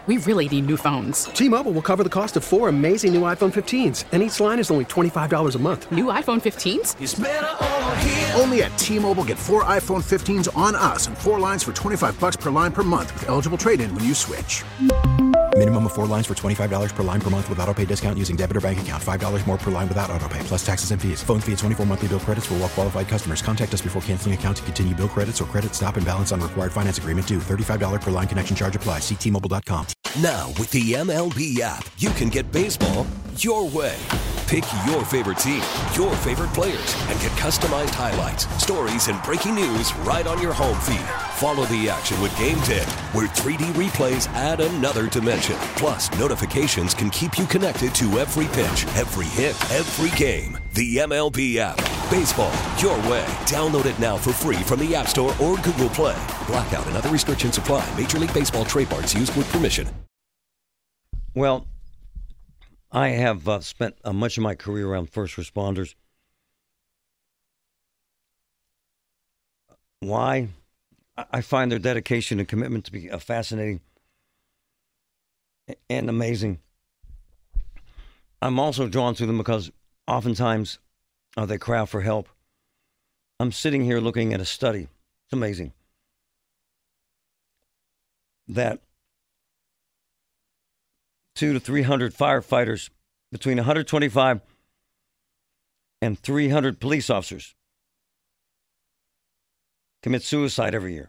We really need new phones. T-Mobile will cover the cost of 4 amazing new iPhone 15s, and each line is only $25 a month. New iPhone 15s? It's better over here. Only at T-Mobile, get 4 iPhone 15s on us and 4 lines for $25 per line per month with eligible trade-in when you switch. Minimum of 4 lines for $25 per line per month with autopay discount using debit or bank account. $5 more per line without autopay, plus taxes and fees. Phone fee at 24 monthly bill credits for well-qualified customers. Contact us before canceling account to continue bill credits or credit stop and balance on required finance agreement due. $35 per line connection charge applies. See T-Mobile.com. Now, with the MLB app, you can get baseball your way. Pick your favorite team, your favorite players, and get customized highlights, stories, and breaking news right on your home feed. Follow the action with Game Day, where 3D replays add another dimension. Plus, notifications can keep you connected to every pitch, every hit, every game. The MLB app. Baseball your way. Download it now for free from the App Store or Google Play. Blackout and other restrictions apply. Major League Baseball trademarks used with permission. Well, I have spent much of my career around first responders. Why? I find their dedication and commitment to be fascinating and amazing. I'm also drawn to them because oftentimes they cry out for help. I'm sitting here looking at a study. It's amazing that 200 to 300 firefighters, between 125 and 300 police officers commit suicide every year.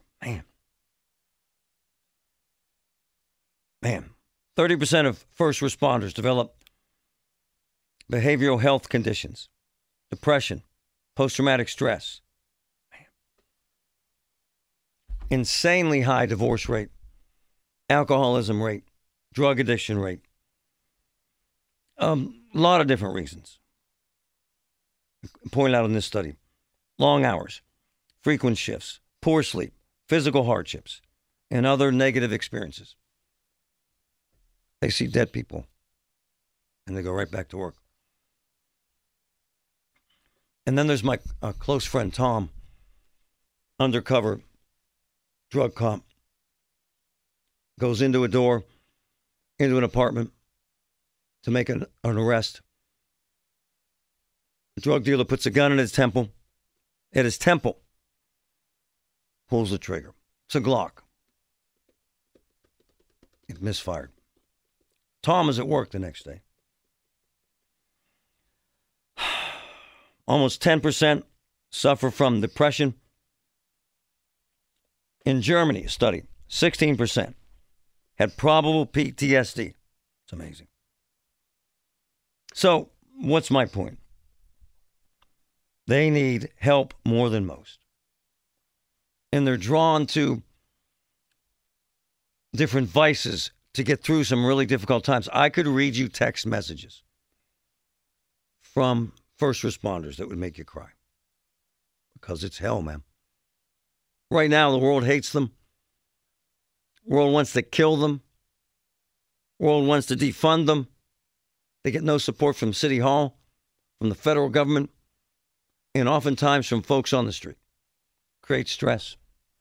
Man. 30% of first responders develop behavioral health conditions, depression, post-traumatic stress. Insanely high divorce rate, alcoholism rate, drug addiction rate. A lot of different reasons. Pointed out in this study. Long hours, frequent shifts, poor sleep, physical hardships, and other negative experiences. They see dead people, and they go right back to work. And then there's my close friend, Tom, undercover drug cop, goes into a door, into an apartment to make an arrest. The drug dealer puts a gun at his temple, pulls the trigger. It's a Glock. It misfired. Tom is at work the next day. Almost 10% suffer from depression. In Germany, a study, 16% had probable PTSD. It's amazing. So, what's my point? They need help more than most. And they're drawn to different vices to get through some really difficult times. I could read you text messages from first responders that would make you cry. Because it's hell, man. Right now, the world hates them. The world wants to kill them. The world wants to defund them. They get no support from City Hall, from the federal government, and oftentimes from folks on the street. Creates stress.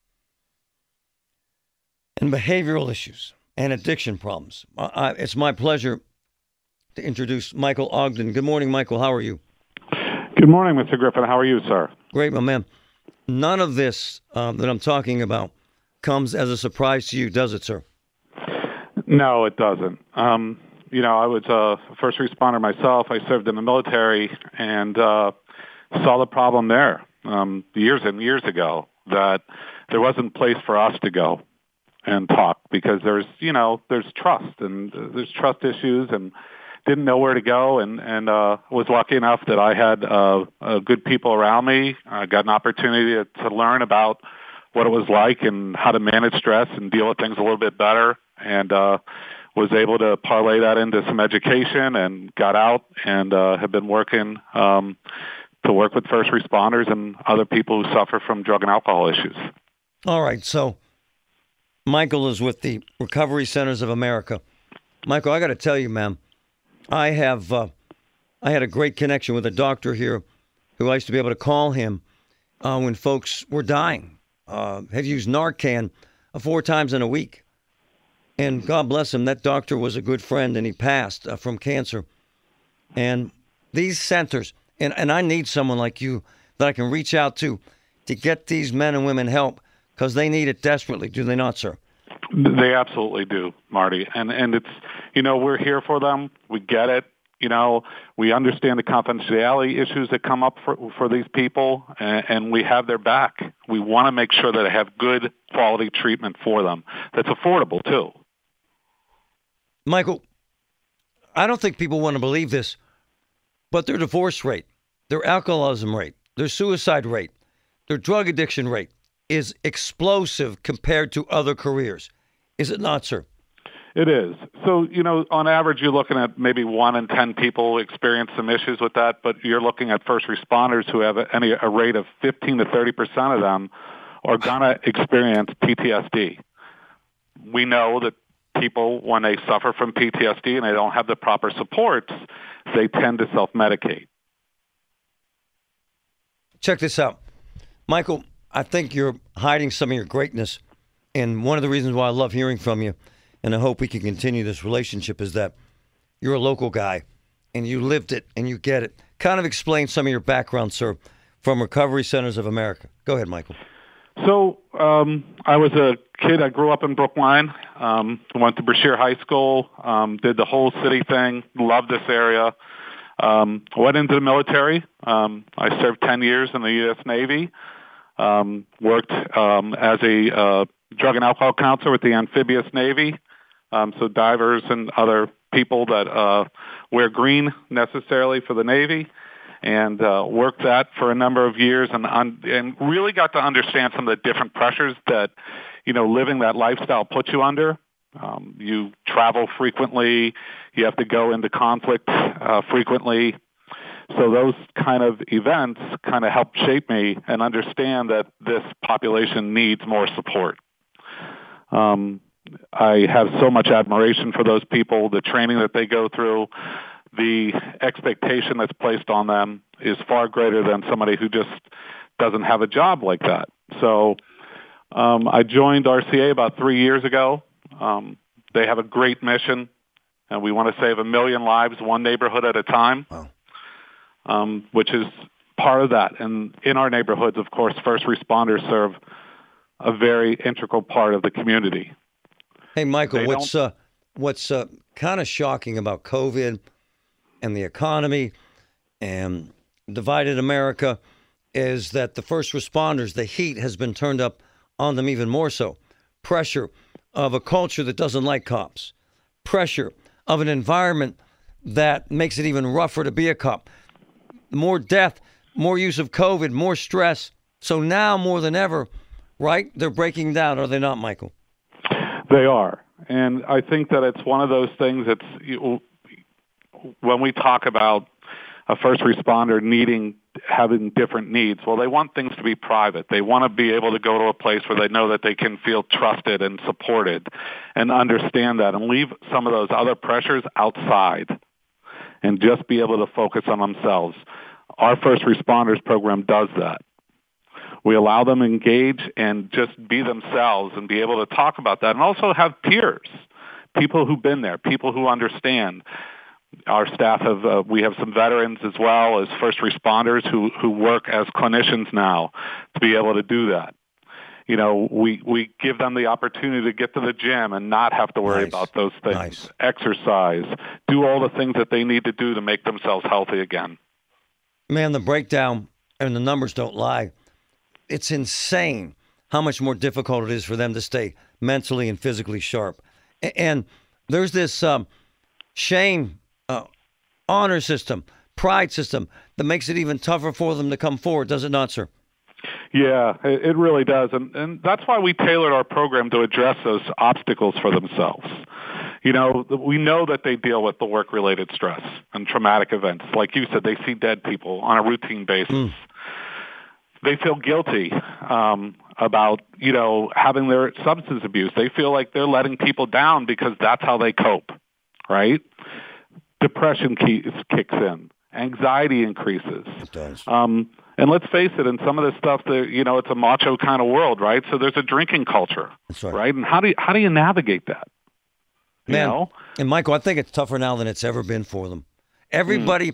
And behavioral issues and addiction problems. It's my pleasure to introduce Michael Ogden. Good morning, Michael. How are you? Good morning, Mr. Griffin. How are you, sir? Great, my man. None of this that I'm talking about comes as a surprise to you, does it, sir? No, it doesn't. I was a first responder myself. I served in the military and saw the problem there years and years ago, that there wasn't a place for us to go and talk because there's trust and there's trust issues and didn't know where to go and was lucky enough that I had good people around me. I got an opportunity to learn about what it was like and how to manage stress and deal with things a little bit better, and was able to parlay that into some education and got out and have been working to work with first responders and other people who suffer from drug and alcohol issues. All right, so Michael is with the Recovery Centers of America. Michael, I got to tell you, man, I had a great connection with a doctor here who I used to be able to call him when folks were dying. Had used Narcan 4 times in a week. And God bless him, that doctor was a good friend, and he passed from cancer. And these centers, and I need someone like you that I can reach out to get these men and women help, because they need it desperately, do they not, sir? They absolutely do, Marty. And it's, we're here for them. We get it. We understand the confidentiality issues that come up for these people, and we have their back. We want to make sure that they have good quality treatment for them that's affordable, too. Michael, I don't think people want to believe this, but their divorce rate, their alcoholism rate, their suicide rate, their drug addiction rate is explosive compared to other careers. Is it not, sir? It is. So, on average, you're looking at maybe 1 in 10 people experience some issues with that, but you're looking at first responders who have a rate of 15 to 30% of them are going to experience PTSD. We know that people, when they suffer from PTSD and they don't have the proper supports, they tend to self-medicate. Check this out. Michael, I think you're hiding some of your greatness, and one of the reasons why I love hearing from you, and I hope we can continue this relationship, is that you're a local guy, and you lived it, and you get it. Kind of explain some of your background, sir, from Recovery Centers of America. Go ahead, Michael. So I was a kid. I grew up in Brookline, went to Brashear High School, did the whole city thing, loved this area. Went into the military. I served 10 years in the U.S. Navy, worked as a drug and alcohol counselor with the Amphibious Navy, so divers and other people that wear green necessarily for the Navy. And worked that for a number of years, and really got to understand some of the different pressures that, living that lifestyle puts you under. You travel frequently. You have to go into conflict frequently. So those kind of events kind of helped shape me and understand that this population needs more support. I have so much admiration for those people, the training that they go through. The expectation that's placed on them is far greater than somebody who just doesn't have a job like that. So I joined RCA about 3 years ago. They have a great mission, and we want to save 1 million lives, one neighborhood at a time, which is part of that. And in our neighborhoods, of course, first responders serve a very integral part of the community. Hey, Michael, what's kind of shocking about COVID and the economy and divided America is that the first responders, the heat has been turned up on them even more so. Pressure of a culture that doesn't like cops. Pressure of an environment that makes it even rougher to be a cop. More death, more use of COVID, more stress. So now more than ever, right, they're breaking down, are they not, Michael? They are. And I think that it's one of those things that's, when we talk about a first responder having different needs, well, they want things to be private. They want to be able to go to a place where they know that they can feel trusted and supported and understand that and leave some of those other pressures outside and just be able to focus on themselves. Our first responders program does that. We allow them to engage and just be themselves and be able to talk about that and also have peers, people who've been there, people who understand. Our staff we have some veterans as well as first responders who work as clinicians now to be able to do that. We give them the opportunity to get to the gym and not have to worry about those things. Exercise, do all the things that they need to do to make themselves healthy again. Man, the breakdown and the numbers don't lie. It's insane how much more difficult it is for them to stay mentally and physically sharp. And there's this shame, honor system, pride system that makes it even tougher for them to come forward, does it not, sir? Yeah, it really does. And that's why we tailored our program to address those obstacles for themselves. We know that they deal with the work-related stress and traumatic events. Like you said, they see dead people on a routine basis. They feel guilty about, having their substance abuse. They feel like they're letting people down because that's how they cope, right? Depression kicks in. Anxiety increases. It does. And let's face it, in some of this stuff, it's a macho kind of world, right? So there's a drinking culture, That's right. right? And how do you navigate that? Man, You know? and Michael, I think it's tougher now than it's ever been for them. Everybody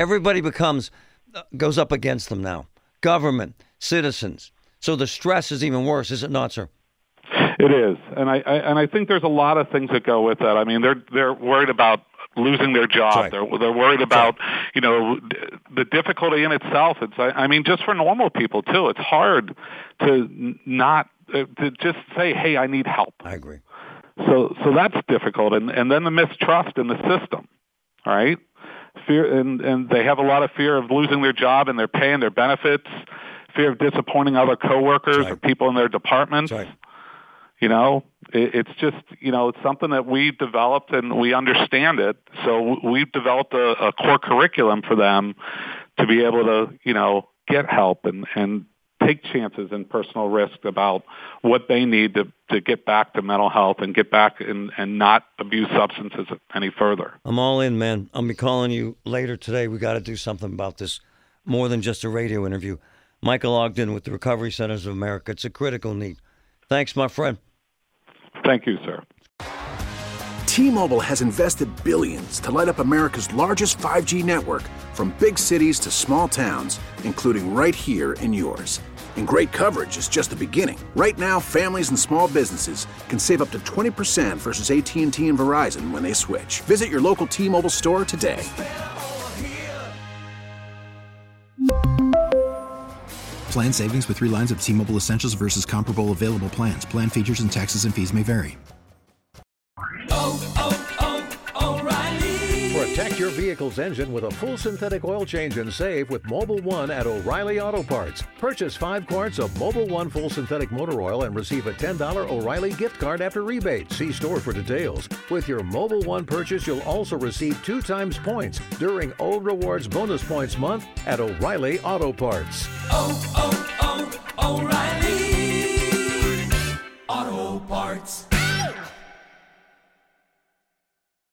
goes up against them now. Government, citizens. So the stress is even worse, is it not, sir? It is, and I think there's a lot of things that go with that. I mean, they're worried about losing their job. Right. They're worried about the difficulty in itself. I mean, just for normal people too, it's hard to not to just say, "Hey, I need help." I agree. So that's difficult, and then the mistrust in the system, right? Fear, and they have a lot of fear of losing their job and their pay and their benefits. Fear of disappointing other coworkers or people in their departments. Right. It's just, it's something that we developed and we understand it. So we've developed a core curriculum for them to be able to, get help and take chances and personal risk about what they need to get back to mental health and get back and not abuse substances any further. I'm all in, man. I'll be calling you later today. We got to do something about this, more than just a radio interview. Michael Ogden with the Recovery Centers of America. It's a critical need. Thanks, my friend. Thank you, sir. T-Mobile has invested billions to light up America's largest 5G network, from big cities to small towns, including right here in yours. And great coverage is just the beginning. Right now, families and small businesses can save up to 20% versus AT&T and Verizon when they switch. Visit your local T-Mobile store today. Plan savings with 3 lines of T-Mobile Essentials versus comparable available plans. Plan features and taxes and fees may vary. Protect your vehicle's engine with a full synthetic oil change and save with Mobil 1 at O'Reilly Auto Parts. Purchase 5 quarts of Mobil 1 full synthetic motor oil and receive a $10 O'Reilly gift card after rebate. See store for details. With your Mobil 1 purchase, you'll also receive 2 times points during O Rewards Bonus Points Month at O'Reilly Auto Parts. O'Reilly Auto Parts.